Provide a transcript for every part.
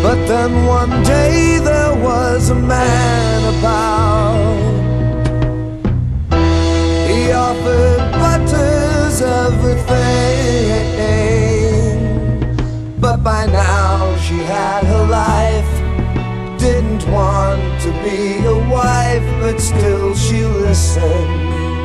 But then one day there was a man about. He offered Butters everything, but by now she had her life. Didn't want to be a wife, but still she listened.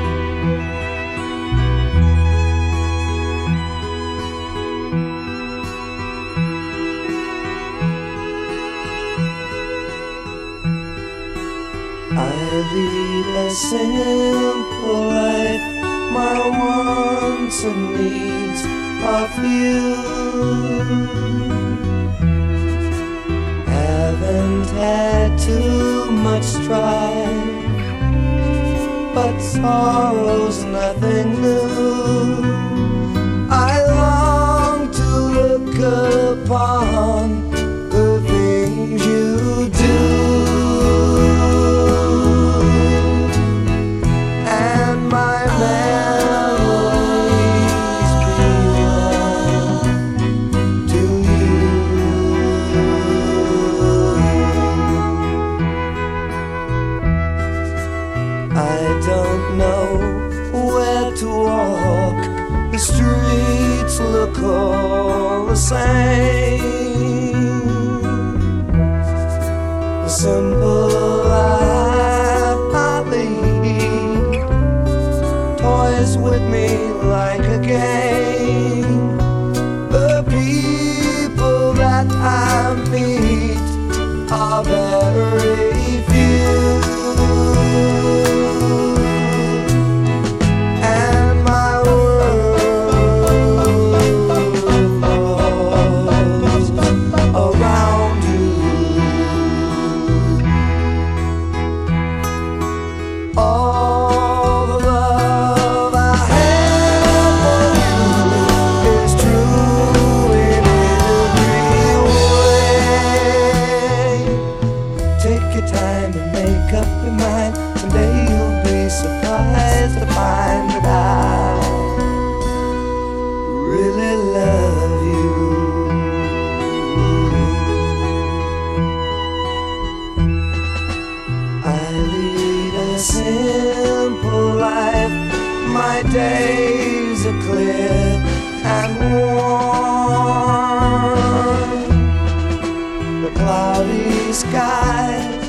I lead a simple life. My wants and needs are few. Haven't had too much strife, but sorrow's nothing new. I long to look upon the things you do. I don't know where to walk. The streets look all the same. The simple life I lead toys with me like a game. The people that I meet are very few. All the love I have for you is true in every way. Take your time and make up your mind. Someday you'll be surprised to find that I really love you. I lead a simple life. My days are clear and warm. The cloudy skies